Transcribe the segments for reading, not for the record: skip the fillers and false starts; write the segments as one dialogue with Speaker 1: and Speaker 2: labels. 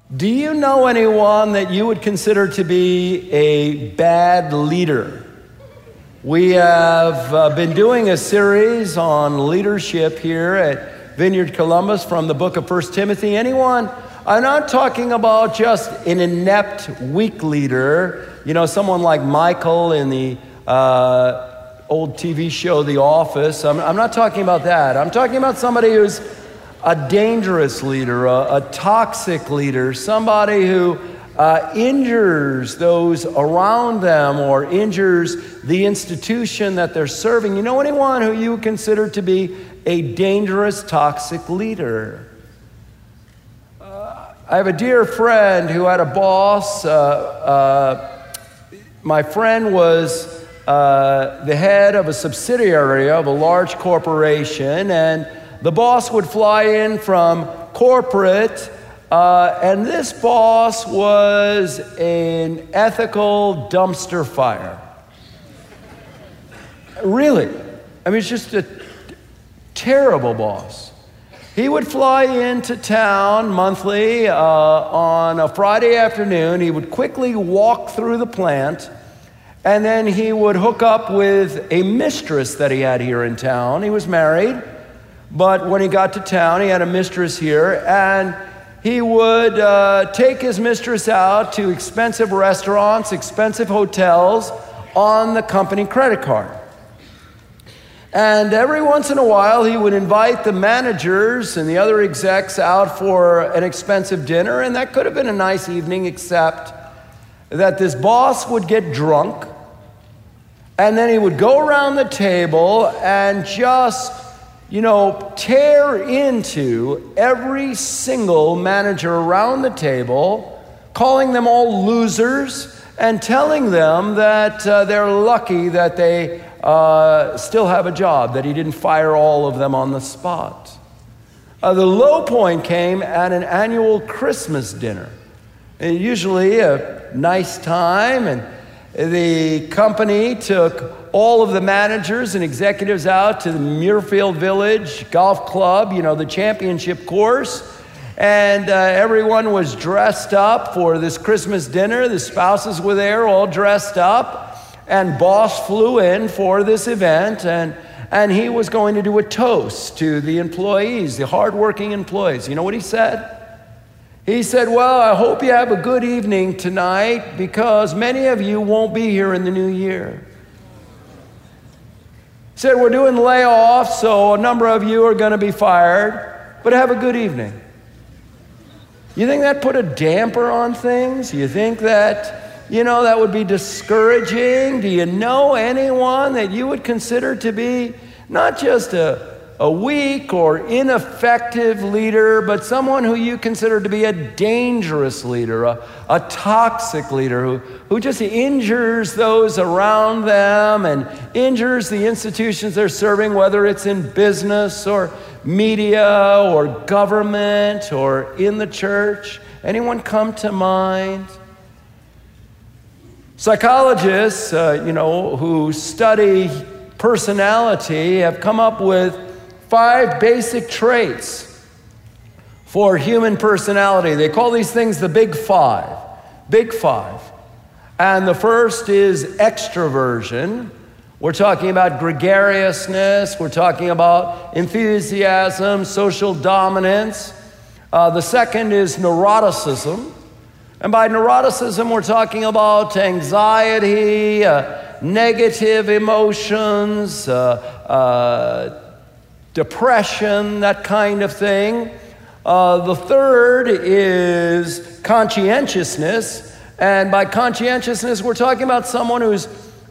Speaker 1: Do you know anyone that you would consider to be a bad leader? We have been doing a series on leadership here at Vineyard Columbus from the book of 1 Timothy. Anyone? I'm not talking about just an inept, weak leader, someone like Michael in the old TV show The Office. I'm not talking about that. I'm talking about somebody who's a dangerous leader, a toxic leader, somebody who injures those around them or injures the institution that they're serving. You know anyone who you consider to be a dangerous, toxic leader? I have a dear friend who had a boss. My friend was the head of a subsidiary of a large corporation, and the boss would fly in from corporate, and this boss was an ethical dumpster fire. Really. It's just a terrible boss. He would fly into town monthly on a Friday afternoon. He would quickly walk through the plant, and then he would hook up with a mistress that he had here in town. He was married. But when he got to town, he had a mistress here, and he would take his mistress out to expensive restaurants, expensive hotels on the company credit card. And every once in a while, he would invite the managers and the other execs out for an expensive dinner, and that could have been a nice evening, except that this boss would get drunk, and then he would go around the table and just tear into every single manager around the table, calling them all losers and telling them that they're lucky that they still have a job, that he didn't fire all of them on the spot. The low point came at an annual Christmas dinner. And usually a nice time, and the company took all of the managers and executives out to the Muirfield Village Golf Club, the championship course. And everyone was dressed up for this Christmas dinner. The spouses were there all dressed up. And boss flew in for this event. And he was going to do a toast to the employees, the hardworking employees. You know what he said? He said, well, I hope you have a good evening tonight because many of you won't be here in the new year. He said, we're doing layoffs, so a number of you are going to be fired, but have a good evening. You think that put a damper on things? You think that, that would be discouraging? Do you know anyone that you would consider to be not just a weak or ineffective leader, but someone who you consider to be a dangerous leader, a toxic leader who just injures those around them and injures the institutions they're serving, whether it's in business or media or government or in the church? Anyone come to mind? Psychologists, who study personality have come up with 5 basic traits for human personality. They call these things the Big Five. Big Five. And the first is extroversion. We're talking about gregariousness. We're talking about enthusiasm, social dominance. The second is neuroticism. And by neuroticism, we're talking about anxiety, negative emotions, depression, that kind of thing. The third is conscientiousness. And by conscientiousness, we're talking about someone who's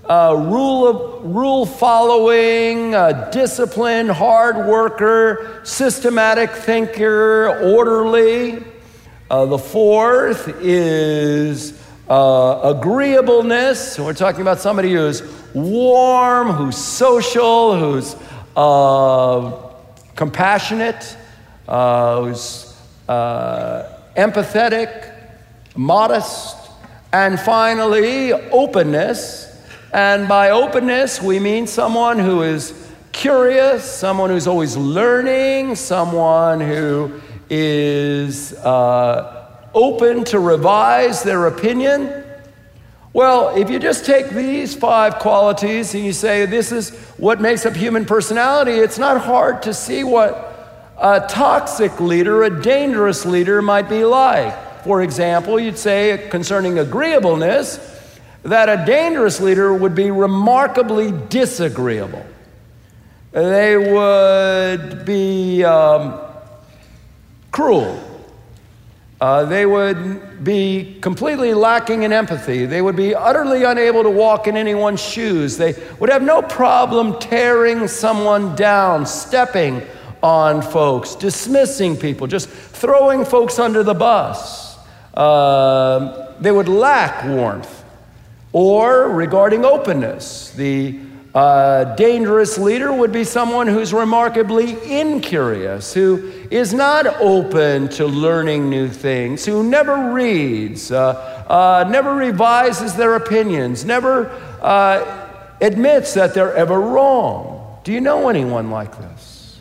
Speaker 1: rule following, disciplined, hard worker, systematic thinker, orderly. The fourth is agreeableness. We're talking about somebody who's warm, who's social, who's compassionate, who's empathetic, modest, and finally, openness. And by openness, we mean someone who is curious, someone who's always learning, someone who is open to revise their opinion? Well, if you just take these 5 qualities and you say this is what makes up human personality, it's not hard to see what a toxic leader, a dangerous leader might be like. For example, you'd say concerning agreeableness that a dangerous leader would be remarkably disagreeable. They would be cruel. They would be completely lacking in empathy. They would be utterly unable to walk in anyone's shoes. They would have no problem tearing someone down, stepping on folks, dismissing people, just throwing folks under the bus. They would lack warmth. Or regarding openness, the dangerous leader would be someone who's remarkably incurious, who is not open to learning new things, who never reads, never revises their opinions, never admits that they're ever wrong. Do you know anyone like this?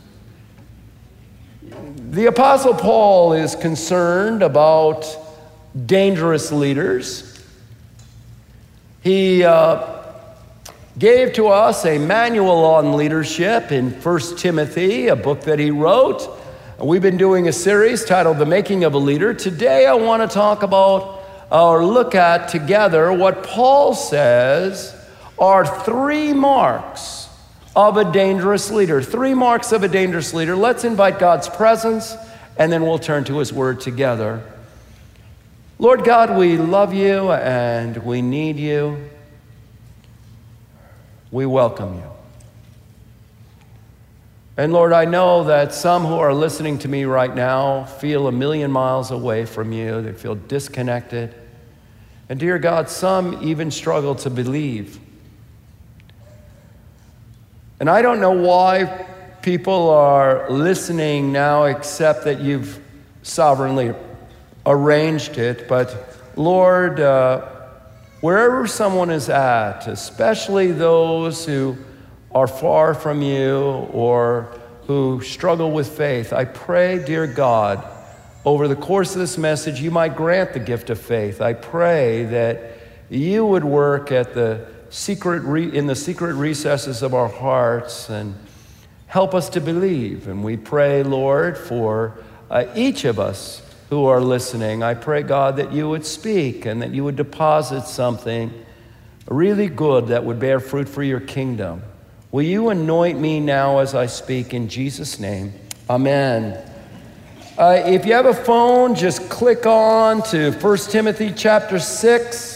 Speaker 1: The Apostle Paul is concerned about dangerous leaders. He gave to us a manual on leadership in 1 Timothy, a book that he wrote. We've been doing a series titled The Making of a Leader. Today I want to talk about or look at together what Paul says are 3 marks of a dangerous leader. 3 marks of a dangerous leader. Let's invite God's presence and then we'll turn to his word together. Lord God, we love you and we need you. We welcome you. And Lord, I know that some who are listening to me right now feel a million miles away from you. They feel disconnected. And dear God, some even struggle to believe. And I don't know why people are listening now except that you've sovereignly arranged it. But Lord, wherever someone is at, especially those who are far from you or who struggle with faith, I pray, dear God, over the course of this message, you might grant the gift of faith. I pray that you would work at the in the secret recesses of our hearts and help us to believe. And we pray, Lord, for each of us who are listening. I pray, God, that you would speak and that you would deposit something really good that would bear fruit for your kingdom. Will you anoint me now as I speak in Jesus' name? Amen. If you have a phone, just click on to 1 Timothy chapter 6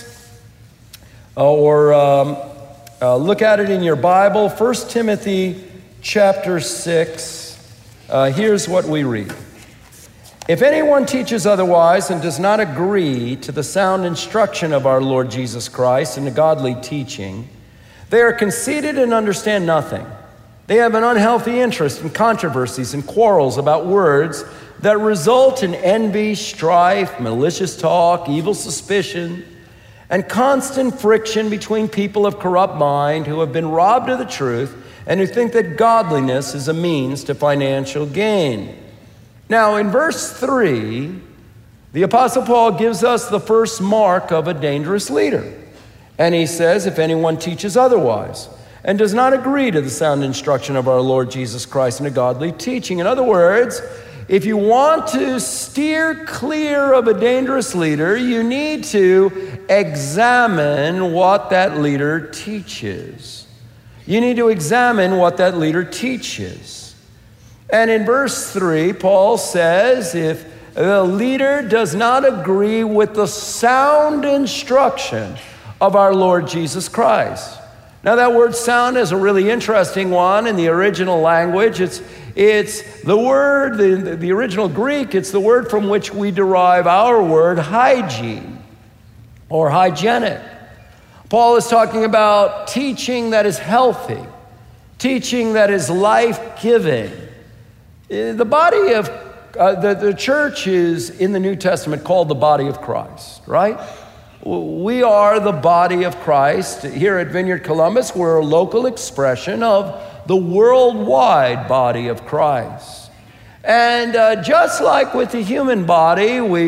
Speaker 1: or look at it in your Bible. 1 Timothy chapter 6. Here's what we read. If anyone teaches otherwise and does not agree to the sound instruction of our Lord Jesus Christ and the godly teaching, they are conceited and understand nothing. They have an unhealthy interest in controversies and quarrels about words that result in envy, strife, malicious talk, evil suspicion, and constant friction between people of corrupt mind who have been robbed of the truth and who think that godliness is a means to financial gain. Now, in verse 3, the Apostle Paul gives us the first mark of a dangerous leader. And he says, if anyone teaches otherwise and does not agree to the sound instruction of our Lord Jesus Christ and a godly teaching. In other words, if you want to steer clear of a dangerous leader, you need to examine what that leader teaches. You need to examine what that leader teaches. And in verse 3, Paul says, if the leader does not agree with the sound instruction of our Lord Jesus Christ. Now that word sound is a really interesting one in the original language. It's the word, the original Greek, it's the word from which we derive our word hygiene or hygienic. Paul is talking about teaching that is healthy, teaching that is life-giving. The body of the church is in the New Testament called the body of Christ, right? We are the body of Christ. Here at Vineyard Columbus, we're a local expression of the worldwide body of Christ. And just like with the human body, we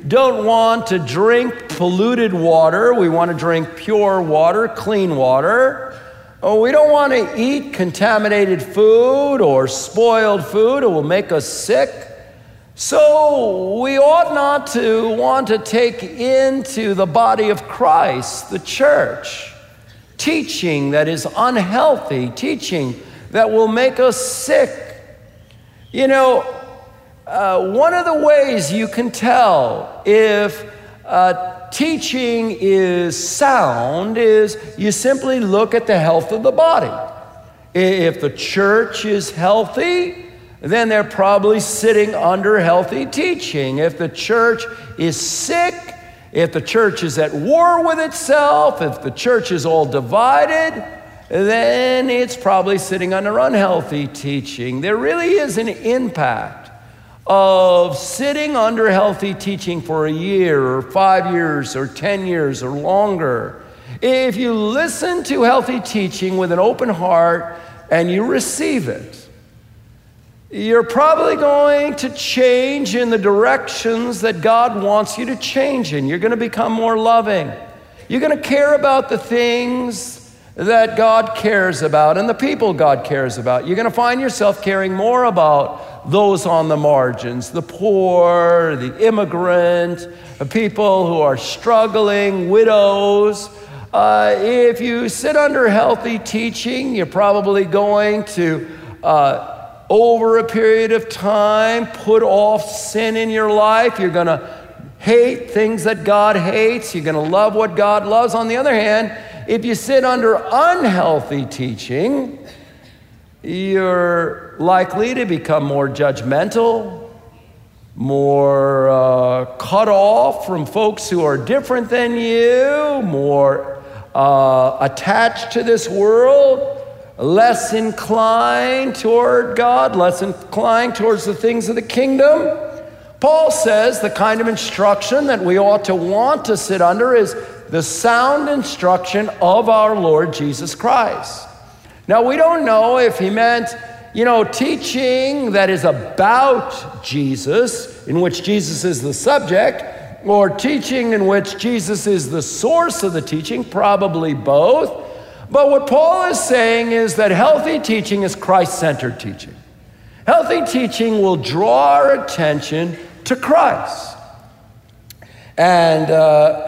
Speaker 1: don't want to drink polluted water. We want to drink pure water, clean water. We don't want to eat contaminated food or spoiled food. It will make us sick. So we ought not to want to take into the body of Christ, the church, teaching that is unhealthy, teaching that will make us sick. You know, one of the ways you can tell if teaching is sound is you simply look at the health of the body. If the church is healthy, then they're probably sitting under healthy teaching. If the church is sick, if the church is at war with itself, if the church is all divided, then it's probably sitting under unhealthy teaching. There really is an impact of sitting under healthy teaching for a year or 5 years or 10 years or longer. If you listen to healthy teaching with an open heart and you receive it, you're probably going to change in the directions that God wants you to change in. You're going to become more loving. You're going to care about the things that God cares about and the people God cares about. You're going to find yourself caring more about those on the margins, the poor, the immigrant, the people who are struggling, widows. If you sit under healthy teaching, you're probably going to, over a period of time, put off sin in your life. You're going to hate things that God hates. You're going to love what God loves. On the other hand, if you sit under unhealthy teaching, you're likely to become more judgmental, more cut off from folks who are different than you, more attached to this world, less inclined toward God, less inclined towards the things of the kingdom. Paul says the kind of instruction that we ought to want to sit under is the sound instruction of our Lord Jesus Christ. Now, we don't know if he meant, teaching that is about Jesus, in which Jesus is the subject, or teaching in which Jesus is the source of the teaching, probably both. But what Paul is saying is that healthy teaching is Christ-centered teaching. Healthy teaching will draw our attention to Christ. And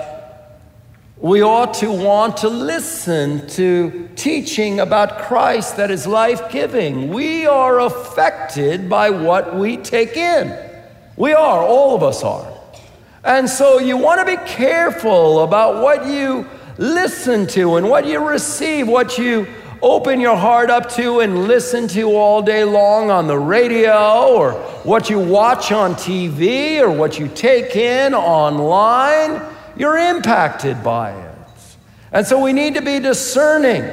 Speaker 1: we ought to want to listen to teaching about Christ that is life-giving. We are affected by what we take in. We are, all of us are. And so you want to be careful about what you listen to and what you receive, what you open your heart up to and listen to all day long on the radio, or what you watch on TV, or what you take in online. You're impacted by it. And so we need to be discerning.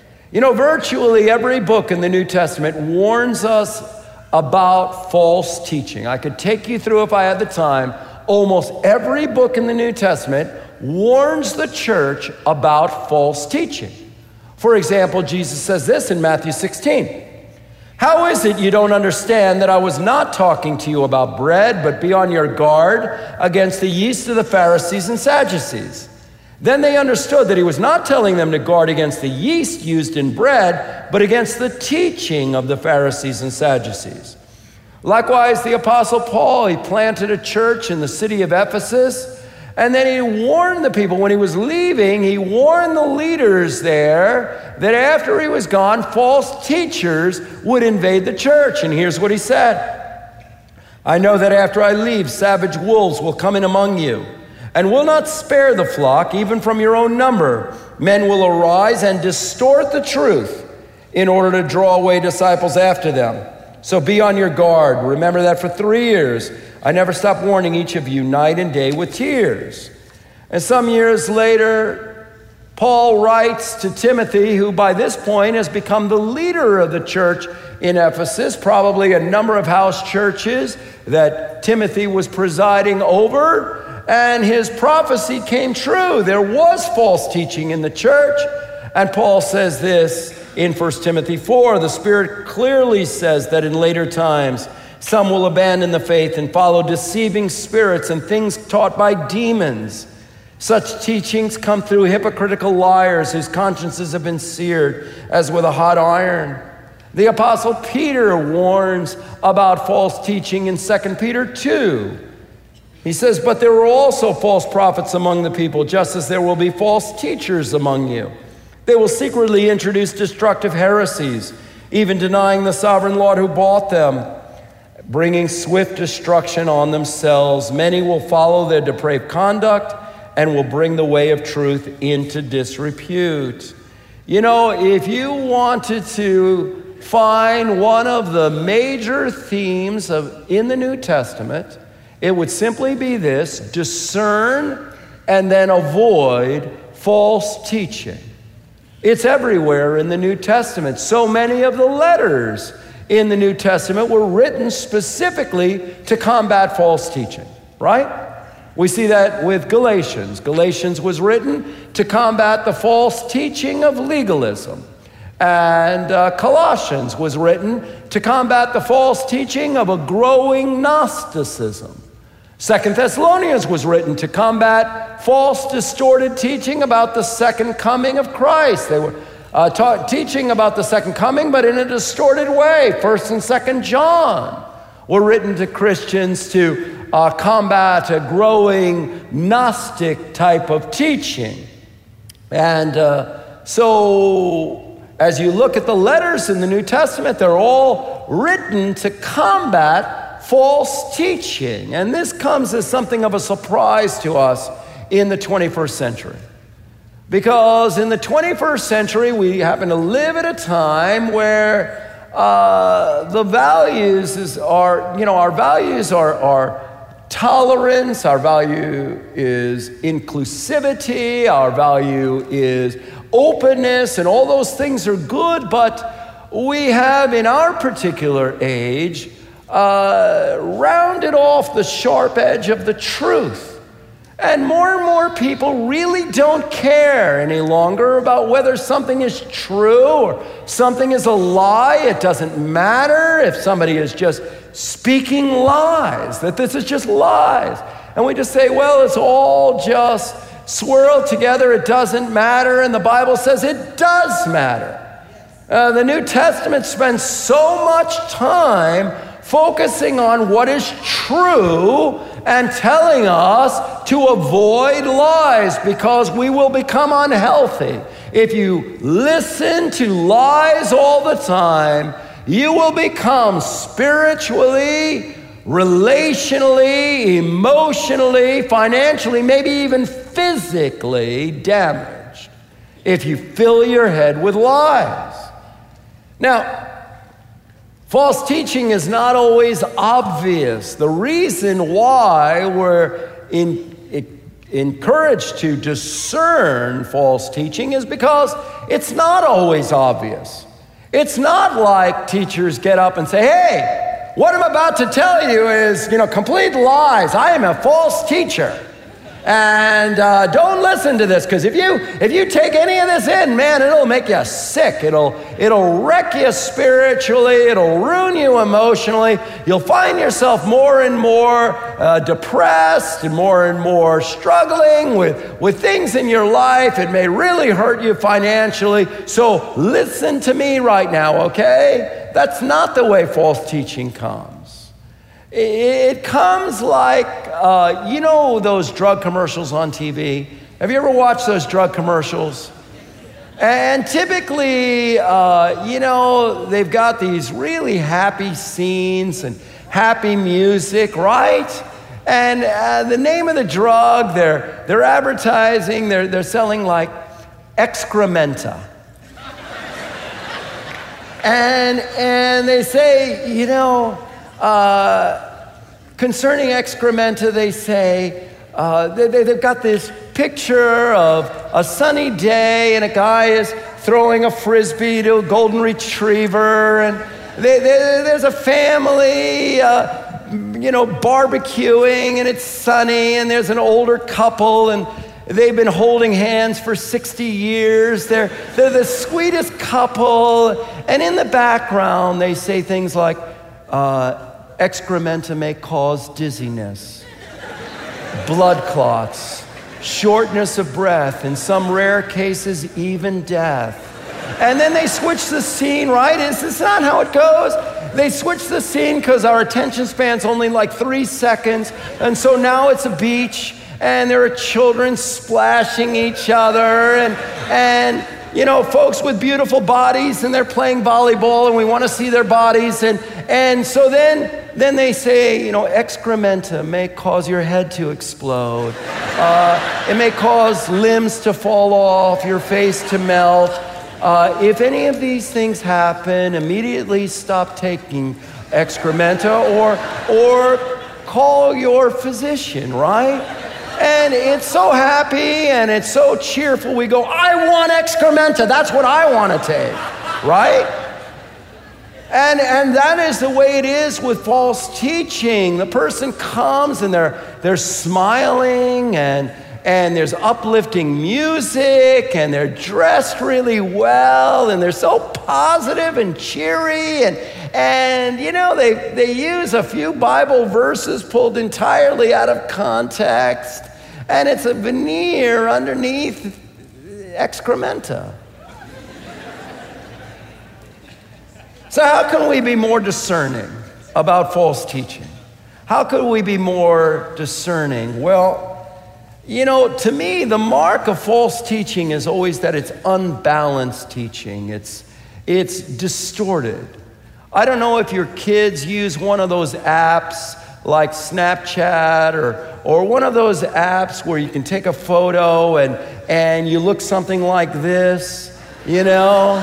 Speaker 1: Virtually every book in the New Testament warns us about false teaching. I could take you through, if I had the time, almost every book in the New Testament warns the church about false teaching. For example, Jesus says this in Matthew 16. How is it you don't understand that I was not talking to you about bread, but be on your guard against the yeast of the Pharisees and Sadducees? Then they understood that he was not telling them to guard against the yeast used in bread, but against the teaching of the Pharisees and Sadducees. Likewise, the Apostle Paul, he planted a church in the city of Ephesus, and then he warned the people. When he was leaving, he warned the leaders there that after he was gone, false teachers would invade the church. And here's what he said. I know that after I leave, savage wolves will come in among you and will not spare the flock, even from your own number. Men will arise and distort the truth in order to draw away disciples after them. So be on your guard. Remember that for 3 years, I never stopped warning each of you night and day with tears. And some years later, Paul writes to Timothy, who by this point has become the leader of the church in Ephesus, probably a number of house churches that Timothy was presiding over, and his prophecy came true. There was false teaching in the church, and Paul says this in 1 Timothy 4, the Spirit clearly says that in later times, Some will abandon the faith and follow deceiving spirits and things taught by demons. Such teachings come through hypocritical liars whose consciences have been seared as with a hot iron. The Apostle Peter warns about false teaching in 2 Peter 2. He says, but there were also false prophets among the people, just as there will be false teachers among you. They will secretly introduce destructive heresies, even denying the sovereign Lord who bought them, bringing swift destruction on themselves. Many will follow their depraved conduct and will bring the way of truth into disrepute. You know, if you wanted to find one of the major themes in the New Testament, it would simply be this: discern and then avoid false teaching. It's everywhere in the New Testament. So many of the letters in the New Testament were written specifically to combat false teaching, right? We see that with Galatians. Galatians was written to combat the false teaching of legalism. And Colossians was written to combat the false teaching of a growing Gnosticism. 2 Thessalonians was written to combat false, distorted teaching about the second coming of Christ. They were teaching about the second coming, but in a distorted way. 1st and 2nd John were written to Christians to combat a growing Gnostic type of teaching. And so as you look at the letters in the New Testament, they're all written to combat false teaching. And this comes as something of a surprise to us in the 21st century. Because in the 21st century, we happen to live at a time where the values our values are tolerance, our value is inclusivity, our value is openness, and all those things are good, but we have in our particular age rounded off the sharp edge of the truth. And more people really don't care any longer about whether something is true or something is a lie. It doesn't matter if somebody is just speaking lies, that this is just lies. And we just say, well, it's all just swirled together. It doesn't matter. And the Bible says it does matter. The New Testament spends so much time focusing on what is true and telling us to avoid lies because we will become unhealthy. If you listen to lies all the time, you will become spiritually, relationally, emotionally, financially, maybe even physically damaged if you fill your head with lies. Now, false teaching is not always obvious. The reason why we're encouraged to discern false teaching is because it's not always obvious. It's not like teachers get up and say, hey, what I'm about to tell you is, complete lies. I am a false teacher. And don't listen to this, because if you take any of this in, man, it'll make you sick. It'll wreck you spiritually. It'll ruin you emotionally. You'll find yourself more and more depressed and more struggling with things in your life. It may really hurt you financially. So listen to me right now, okay? That's not the way false teaching comes. It comes like, those drug commercials on TV. Have you ever watched those drug commercials? And typically, they've got these really happy scenes and happy music, right? And the name of the drug, they're advertising, they're selling like excrementa. And they say, concerning excrementa, they say, they've got this picture of a sunny day and a guy is throwing a frisbee to a golden retriever, and there's a family, barbecuing, and it's sunny, and there's an older couple, and they've been holding hands for 60 years. They're the sweetest couple, and in the background, they say things like, excrementa may cause dizziness, blood clots, shortness of breath, in some rare cases, even death. And then they switch the scene, right? Is this not how it goes? They switch the scene because our attention span's only like 3 seconds. And so now it's a beach, and there are children splashing each other, and you know, folks with beautiful bodies, and they're playing volleyball, and we want to see their bodies. And so then they say, you know, excrementa may cause your head to explode. It may cause limbs to fall off, your face to melt. If any of these things happen, immediately stop taking excrementa or call your physician, right? And it's so happy and it's so cheerful. We go, I want excrementa. That's what I want to take, right? And that is the way it is with false teaching. The person comes and they're smiling and there's uplifting music and they're dressed really well and they're so positive and cheery and you know, they use a few Bible verses pulled entirely out of context, and it's a veneer underneath excrementa. So how can we be more discerning about false teaching? How could we be more discerning? Well, you know, to me, the mark of false teaching is always that it's unbalanced teaching. It's distorted. I don't know if your kids use one of those apps like Snapchat or one of those apps where you can take a photo and you look something like this, you know,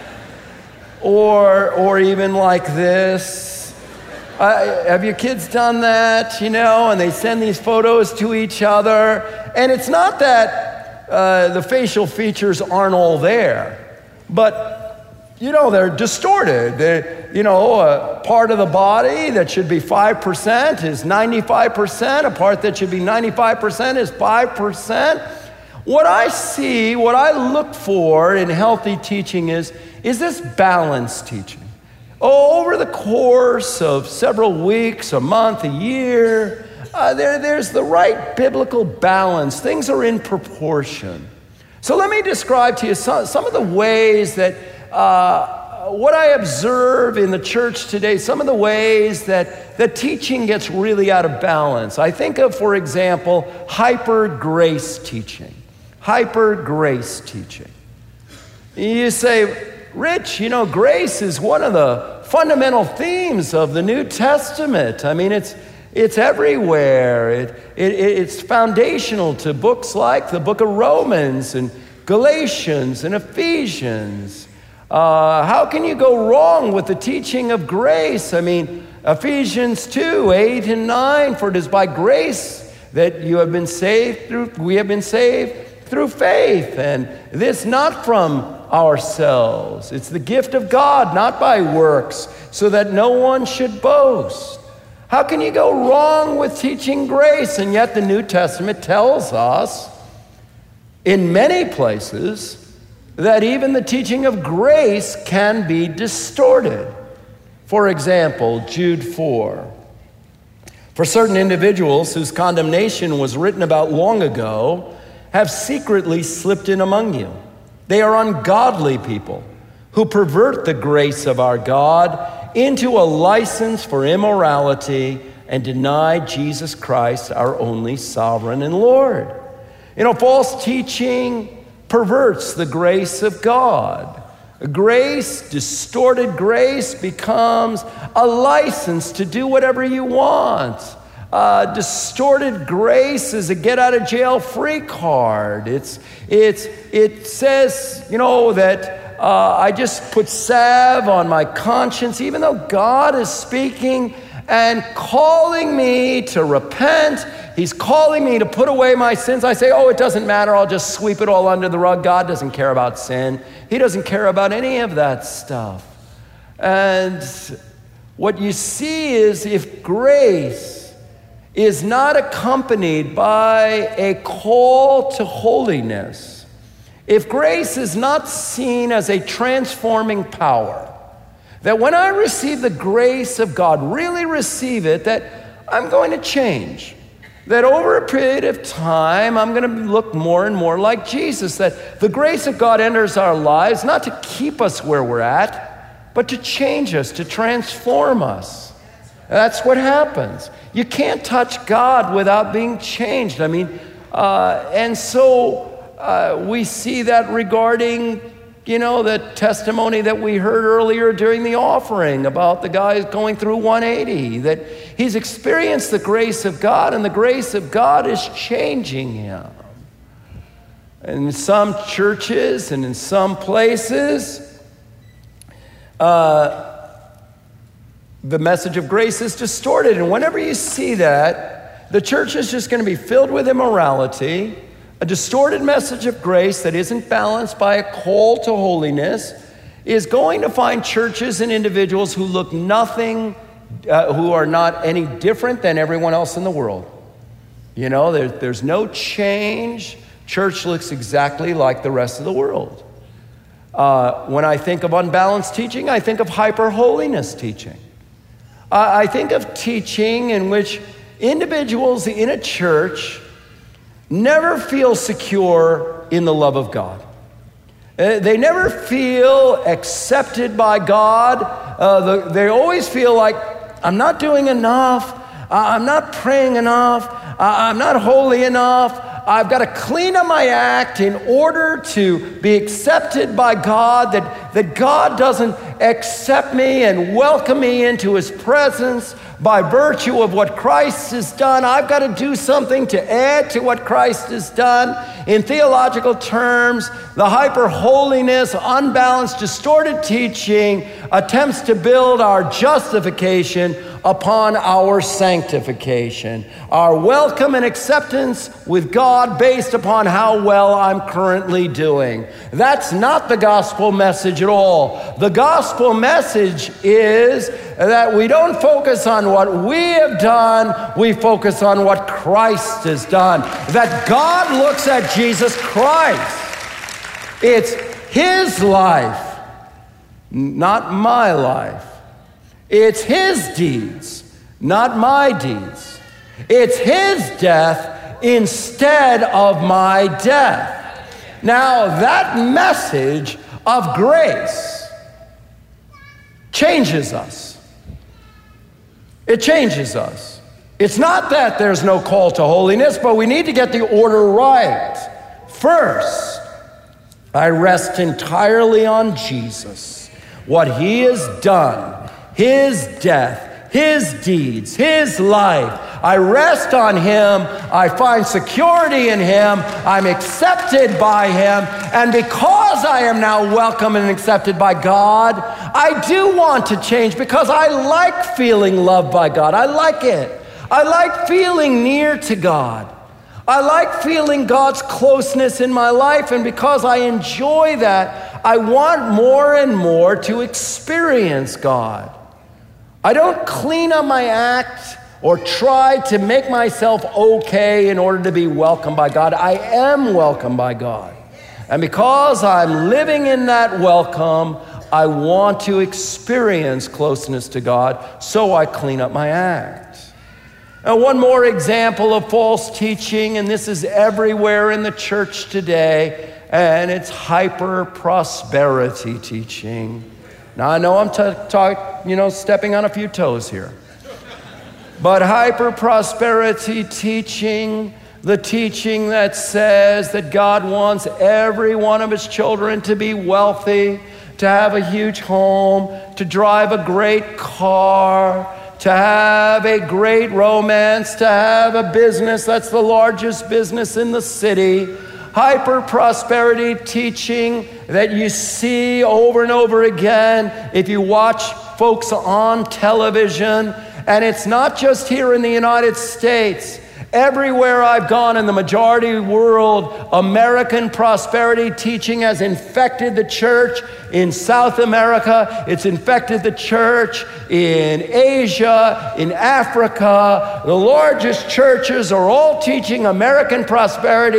Speaker 1: or even like this. Have your kids done that, you know, and they send these photos to each other, and it's not that the facial features aren't all there, but you know, they're distorted. You know, a part of the body that should be 5% is 95%. A part that should be 95% is 5%. What I see, what I look for in healthy teaching is this balanced teaching. Over the course of several weeks, a month, a year, there's the right biblical balance. Things are in proportion. So let me describe to you some of the ways that what I observe in the church today, some of the ways that the teaching gets really out of balance. I think of, for example, hyper-grace teaching. Hyper-grace teaching. You say, Rich, you know, grace is one of the fundamental themes of the New Testament. I mean, it's everywhere. It's foundational to books like the book of Romans and Galatians and Ephesians. How can you go wrong with the teaching of grace? I mean, Ephesians 2, 8 and 9, for it is by grace that we have been saved through faith, and this not from ourselves. It's the gift of God, not by works, so that no one should boast. How can you go wrong with teaching grace? And yet the New Testament tells us in many places that even the teaching of grace can be distorted. For example, Jude 4. For certain individuals whose condemnation was written about long ago have secretly slipped in among you. They are ungodly people who pervert the grace of our God into a license for immorality and deny Jesus Christ, our only sovereign and Lord. You know, false teaching perverts the grace of God. Grace, distorted grace, becomes a license to do whatever you want. Distorted grace is a get-out-of-jail-free card. It says, you know, that I just put salve on my conscience, even though God is speaking and calling me to repent. He's calling me to put away my sins. I say, oh, it doesn't matter. I'll just sweep it all under the rug. God doesn't care about sin. He doesn't care about any of that stuff. And what you see is if grace is not accompanied by a call to holiness, if grace is not seen as a transforming power, that when I receive the grace of God, really receive it, that I'm going to change. That over a period of time, I'm going to look more and more like Jesus. That the grace of God enters our lives, not to keep us where we're at, but to change us, to transform us. That's what happens. You can't touch God without being changed. And so we see that regarding, the testimony that we heard earlier during the offering about the guy going through 180, that he's experienced the grace of God, and the grace of God is changing him. In some churches and in some places, the message of grace is distorted. And whenever you see that, the church is just going to be filled with immorality. A distorted message of grace that isn't balanced by a call to holiness is going to find churches and individuals who look nothing, who are not any different than everyone else in the world. There's no change. Church looks exactly like the rest of the world. When I think of unbalanced teaching, I think of hyper-holiness teaching. I think of teaching in which individuals in a church never feel secure in the love of God. They never feel accepted by God. They always feel like, I'm not doing enough. I'm not praying enough. I'm not holy enough. I've got to clean up my act in order to be accepted by God, that God doesn't accept me and welcome me into his presence by virtue of what Christ has done. I've got to do something to add to what Christ has done. In theological terms, the hyper-holiness, unbalanced, distorted teaching attempts to build our justification upon our sanctification, our welcome and acceptance with God based upon how well I'm currently doing. That's not the gospel message at all. The gospel message is that we don't focus on what we have done, we focus on what Christ has done. That God looks at Jesus Christ. It's his life, not my life. It's his deeds, not my deeds. It's his death instead of my death. Now, that message of grace changes us. It changes us. It's not that there's no call to holiness, but we need to get the order right. First, I rest entirely on Jesus, what he has done. His death, his deeds, his life. I rest on him. I find security in him. I'm accepted by him. And because I am now welcome and accepted by God, I do want to change because I like feeling loved by God. I like it. I like feeling near to God. I like feeling God's closeness in my life. And because I enjoy that, I want more and more to experience God. I don't clean up my act or try to make myself okay in order to be welcomed by God. I am welcomed by God. And because I'm living in that welcome, I want to experience closeness to God, so I clean up my act. Now, one more example of false teaching, and this is everywhere in the church today, and it's hyper-prosperity teaching. Now, I know I'm stepping on a few toes here. But hyper-prosperity teaching, the teaching that says that God wants every one of his children to be wealthy, to have a huge home, to drive a great car, to have a great romance, to have a business that's the largest business in the city. Hyper-prosperity teaching that you see over and over again if you watch folks on television. And it's not just here in the United States. Everywhere I've gone in the majority world, American prosperity teaching has infected the church. In South America, it's infected the church. In Asia, in Africa, the largest churches are all teaching American prosperity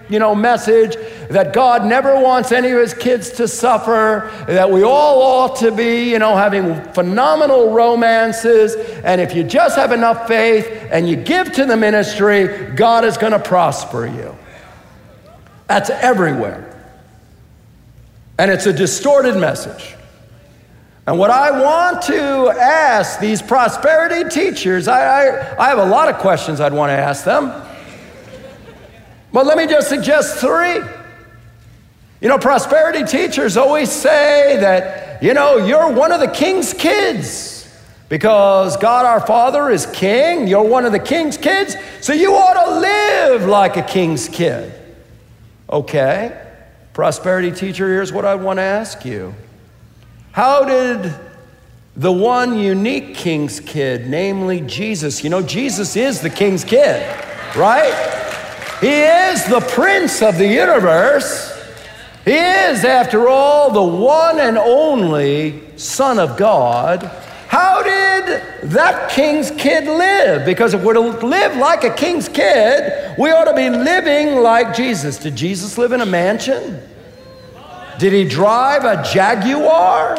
Speaker 1: message that God never wants any of his kids to suffer, that we all ought to be, having phenomenal romances, and if you just have enough faith and you give to the ministry, God is going to prosper you. That's everywhere. And it's a distorted message. And what I want to ask these prosperity teachers, I have a lot of questions I'd want to ask them. But let me just suggest 3. Prosperity teachers always say that, you're one of the king's kids. Because God our Father is king, you're one of the king's kids, so you ought to live like a king's kid. Okay, prosperity teacher, here's what I want to ask you. How did the one unique king's kid, namely Jesus, Jesus is the king's kid, right? He is the prince of the universe. He is, after all, the one and only Son of God. How did that king's kid live? Because if we're to live like a king's kid, we ought to be living like Jesus. Did Jesus live in a mansion? Did he drive a Jaguar?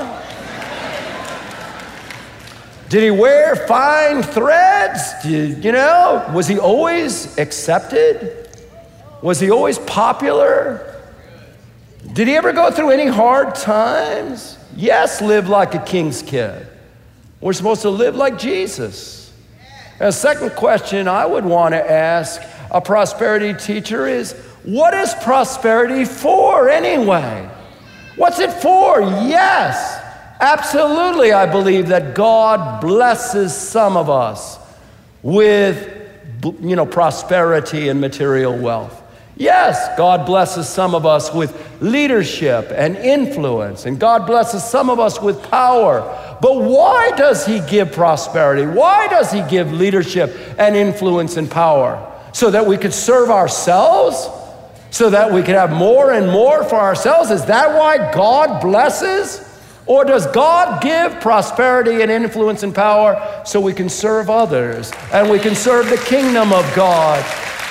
Speaker 1: Did he wear fine threads? Was he always accepted? Was he always popular? Did he ever go through any hard times? Yes, live like a king's kid. We're supposed to live like Jesus. And a second question I would want to ask a prosperity teacher is, what is prosperity for anyway? What's it for? Yes, absolutely, I believe that God blesses some of us with, prosperity and material wealth. Yes, God blesses some of us with leadership and influence, and God blesses some of us with power. But why does he give prosperity? Why does he give leadership and influence and power? So that we could serve ourselves? So that we could have more and more for ourselves? Is that why God blesses? Or does God give prosperity and influence and power so we can serve others and we can serve the kingdom of God?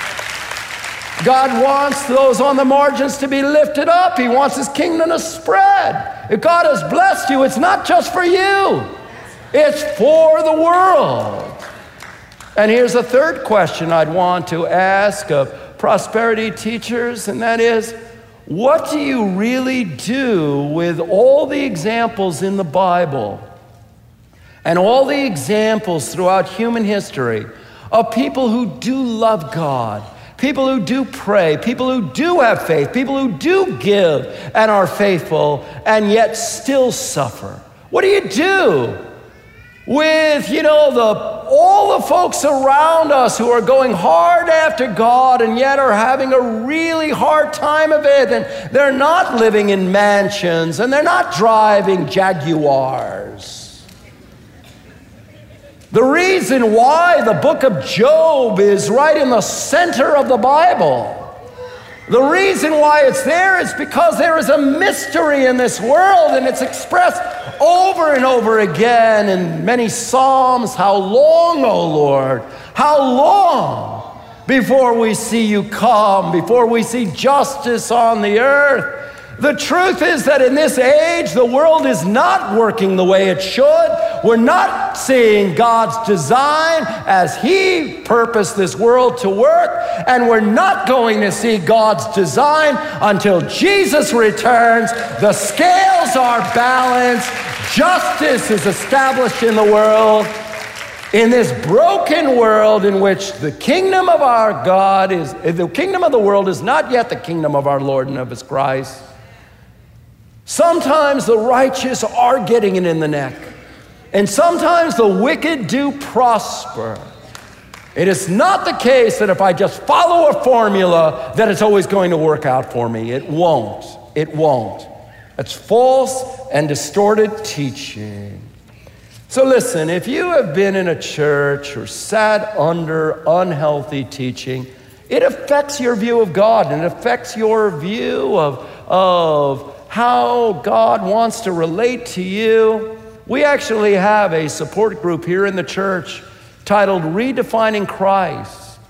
Speaker 1: God wants those on the margins to be lifted up. He wants his kingdom to spread. If God has blessed you, it's not just for you. It's for the world. And here's a third question I'd want to ask of prosperity teachers, and that is, what do you really do with all the examples in the Bible and all the examples throughout human history of people who do love God, people who do pray, people who do have faith, people who do give and are faithful and yet still suffer? What do you do with, all the folks around us who are going hard after God and yet are having a really hard time of it, and they're not living in mansions and they're not driving Jaguars? The reason why the book of Job is right in the center of the Bible, the reason why it's there is because there is a mystery in this world, and it's expressed over and over again in many Psalms. How long, O Lord? How long before we see you come, before we see justice on the earth? The truth is that in this age, the world is not working the way it should. We're not seeing God's design as he purposed this world to work, and we're not going to see God's design until Jesus returns. The scales are balanced. Justice is established in the world. In this broken world in which the kingdom of our God is, the kingdom of the world is not yet the kingdom of our Lord and of his Christ. Sometimes the righteous are getting it in the neck, and sometimes the wicked do prosper. It is not the case that if I just follow a formula that it's always going to work out for me. It won't. It won't. That's false and distorted teaching. So listen, if you have been in a church or sat under unhealthy teaching, it affects your view of God, and it affects your view of how God wants to relate to you. We actually have a support group here in the church titled Redefining Christ.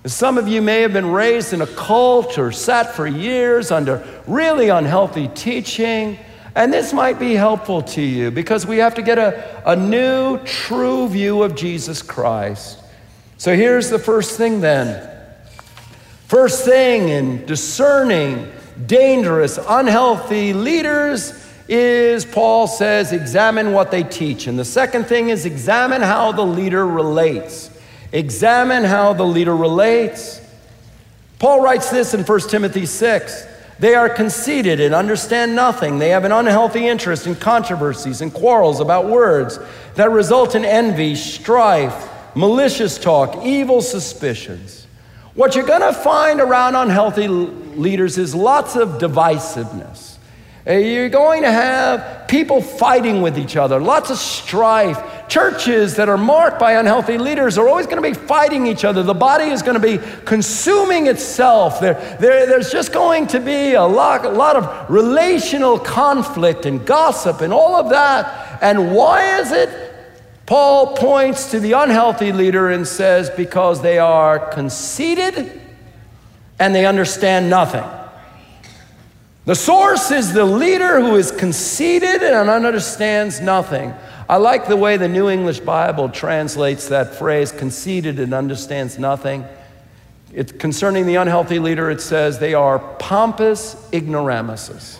Speaker 1: Some of you may have been raised in a cult or sat for years under really unhealthy teaching, and this might be helpful to you because we have to get a new, true view of Jesus Christ. So here's the first thing then. First thing in discerning dangerous, unhealthy leaders is, Paul says, examine what they teach. And the second thing is examine how the leader relates. Examine how the leader relates. Paul writes this in 1 Timothy 6. They are conceited and understand nothing. They have an unhealthy interest in controversies and quarrels about words that result in envy, strife, malicious talk, evil suspicions. What you're going to find around unhealthy leaders is lots of divisiveness. You're going to have people fighting with each other, lots of strife. Churches that are marked by unhealthy leaders are always going to be fighting each other. The body is going to be consuming itself. There's just going to be a lot of relational conflict and gossip and all of that. And why is it? Paul points to the unhealthy leader and says, because they are conceited and they understand nothing. The source is the leader who is conceited and understands nothing. I like the way the New English Bible translates that phrase, conceited and understands nothing. Concerning the unhealthy leader, it says they are pompous ignoramuses.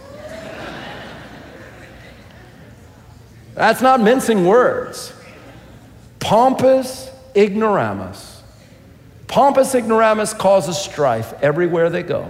Speaker 1: That's not mincing words. Pompous ignoramus. Pompous ignoramus causes strife everywhere they go.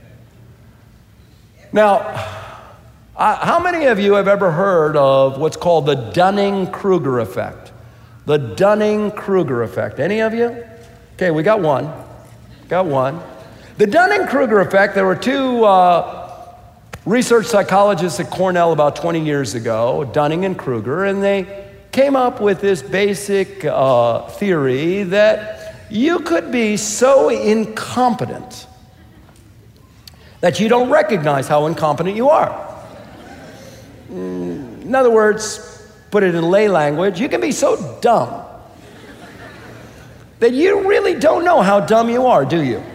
Speaker 1: Now, how many of you have ever heard of what's called the Dunning-Kruger effect? The Dunning-Kruger effect. Any of you? Okay, we got one. Got one. The Dunning-Kruger effect, there were two research psychologists at Cornell about 20 years ago, Dunning and Kruger, and they came up with this basic theory that you could be so incompetent that you don't recognize how incompetent you are. In other words, put it in lay language, you can be so dumb that you really don't know how dumb you are, do you?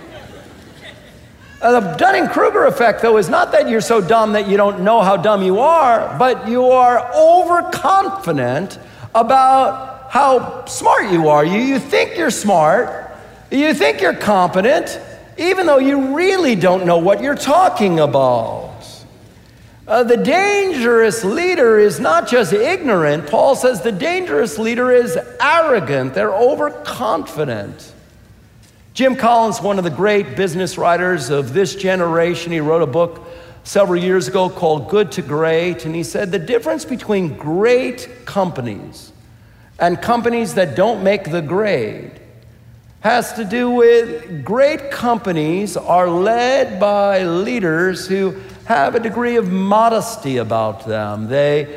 Speaker 1: The Dunning-Kruger effect, though, is not that you're so dumb that you don't know how dumb you are, but you are overconfident about how smart you are. You think you're smart, you think you're competent, even though you really don't know what you're talking about. The dangerous leader is not just ignorant. Paul says the dangerous leader is arrogant. They're overconfident. Jim Collins, one of the great business writers of this generation, he wrote a book several years ago called Good to Great, and he said the difference between great companies and companies that don't make the grade has to do with great companies are led by leaders who have a degree of modesty about them. They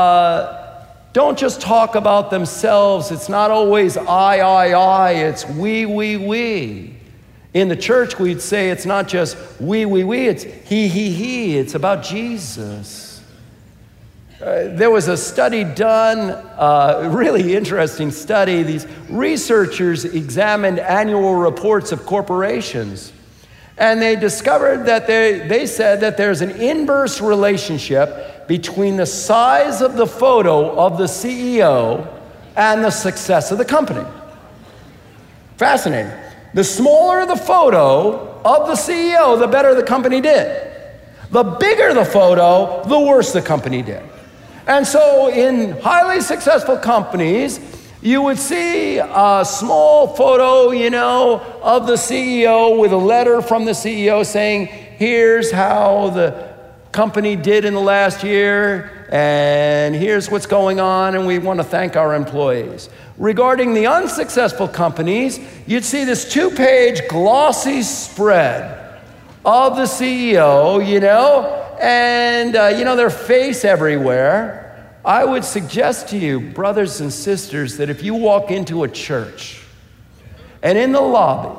Speaker 1: don't just talk about themselves. It's not always I, it's we. In the church, we'd say it's not just we, it's he. It's about Jesus. There was a study done, a really interesting study. These researchers examined annual reports of corporations, and they discovered that they said that there's an inverse relationship between the size of the photo of the CEO and the success of the company. Fascinating. The smaller the photo of the CEO, the better the company did. The bigger the photo, the worse the company did. And so in highly successful companies, you would see a small photo, of the CEO with a letter from the CEO saying, here's how the company did in the last year, and here's what's going on, and we want to thank our employees. Regarding the unsuccessful companies, you'd see this 2-page glossy spread of the CEO, and their face everywhere. I would suggest to you, brothers and sisters, that if you walk into a church and in the lobby,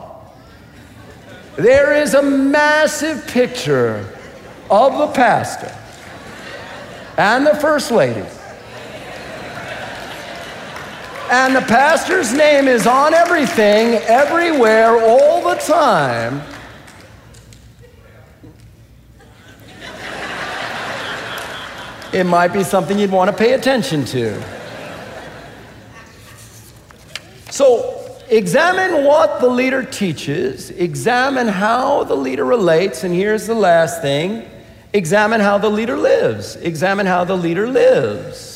Speaker 1: there is a massive picture of the pastor and the first lady. And the pastor's name is on everything, everywhere, all the time. It might be something you'd want to pay attention to. So examine what the leader teaches, examine how the leader relates, and here's the last thing, examine how the leader lives. Examine how the leader lives.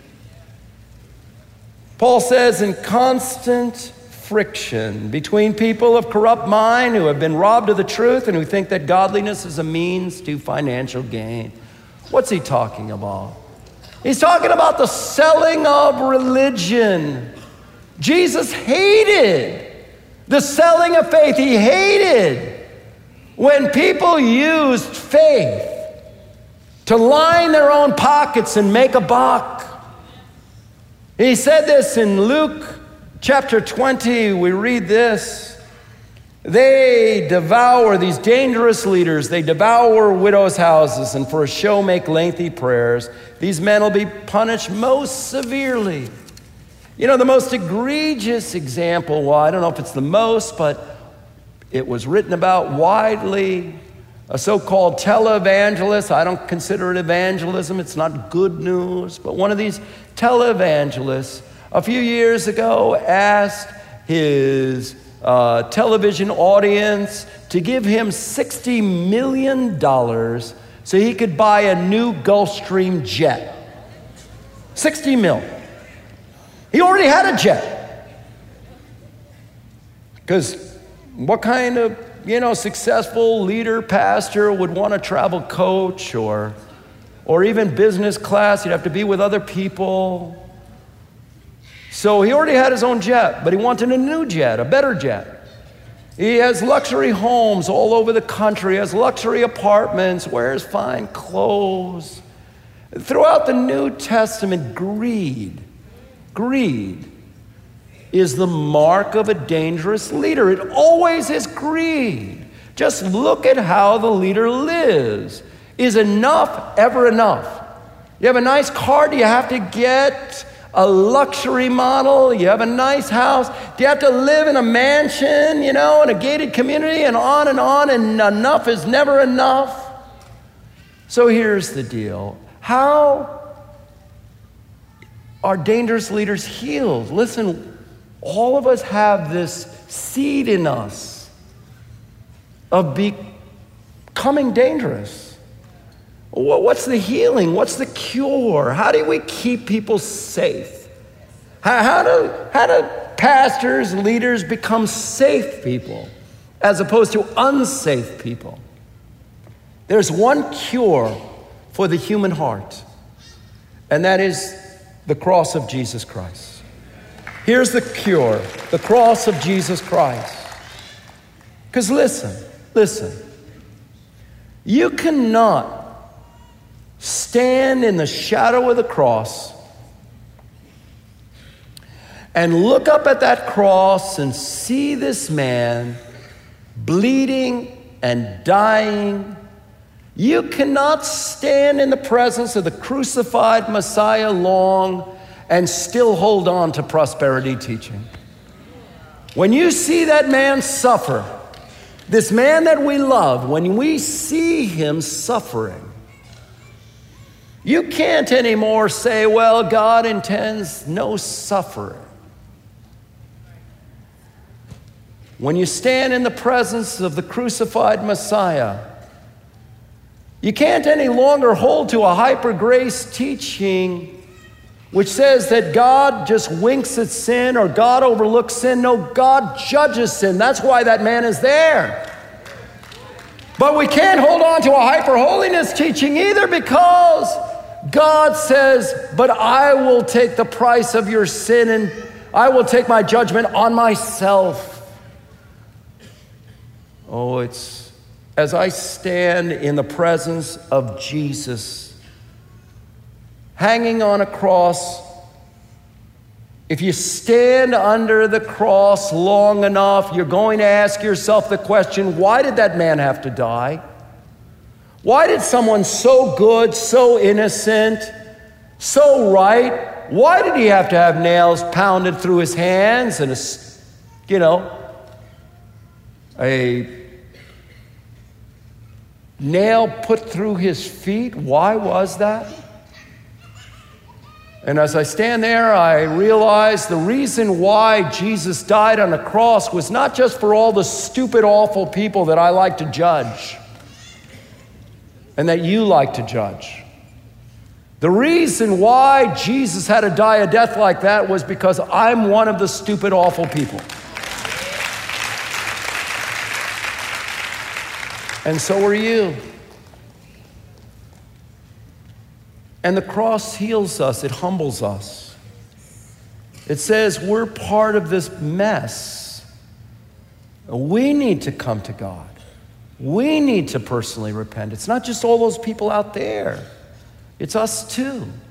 Speaker 1: Paul says, in constant friction between people of corrupt mind who have been robbed of the truth and who think that godliness is a means to financial gain. What's he talking about? He's talking about the selling of religion. Jesus hated the selling of faith. He hated when people used faith to line their own pockets and make a buck. He said this in Luke chapter 20. We read this. They devour, these dangerous leaders, they devour widows' houses and for a show make lengthy prayers. These men will be punished most severely. You know, the most egregious example, well, I don't know if it's the most, but it was written about widely. A so-called televangelist, I don't consider it evangelism, it's not good news, but one of these televangelists a few years ago asked his television audience to give him $60 million so he could buy a new Gulfstream jet. 60 mil. He already had a jet. Because what kind of successful leader, pastor would want to travel coach or even business class? He'd have to be with other people. So he already had his own jet, but he wanted a new jet, a better jet. He has luxury homes all over the country, has luxury apartments, wears fine clothes. Throughout the New Testament, greed is the mark of a dangerous leader. It always is greed. Just look at how the leader lives. Is enough ever enough? You have a nice car, do you have to get a luxury model? You have a nice house, do you have to live in a mansion, in a gated community, and on, and enough is never enough? So here's the deal. How are dangerous leaders healed? Listen, all of us have this seed in us of becoming dangerous. What's the healing? What's the cure? How do we keep people safe? How do pastors, leaders become safe people as opposed to unsafe people? There's one cure for the human heart, and that is the cross of Jesus Christ. Here's the cure, the cross of Jesus Christ. Because listen, you cannot stand in the shadow of the cross and look up at that cross and see this man bleeding and dying. You cannot stand in the presence of the crucified Messiah long and still hold on to prosperity teaching. When you see that man suffer, this man that we love, when we see him suffering, you can't anymore say, well, God intends no suffering. When you stand in the presence of the crucified Messiah, you can't any longer hold to a hyper-grace teaching which says that God just winks at sin or God overlooks sin. No, God judges sin. That's why that man is there. But we can't hold on to a hyper-holiness teaching either, because God says, but I will take the price of your sin and I will take my judgment on myself. Oh, it's as I stand in the presence of Jesus, hanging on a cross. If you stand under the cross long enough, you're going to ask yourself the question, why did that man have to die? Why did someone so good, so innocent, so right, Why did he have to have nails pounded through his hands and a nail put through his feet? Why was that? And as I stand there, I realize the reason why Jesus died on the cross was not just for all the stupid, awful people that I like to judge and that you like to judge. The reason why Jesus had to die a death like that was because I'm one of the stupid, awful people. And so are you. And the cross heals us, it humbles us. It says we're part of this mess. We need to come to God. We need to personally repent. It's not just all those people out there. It's us too.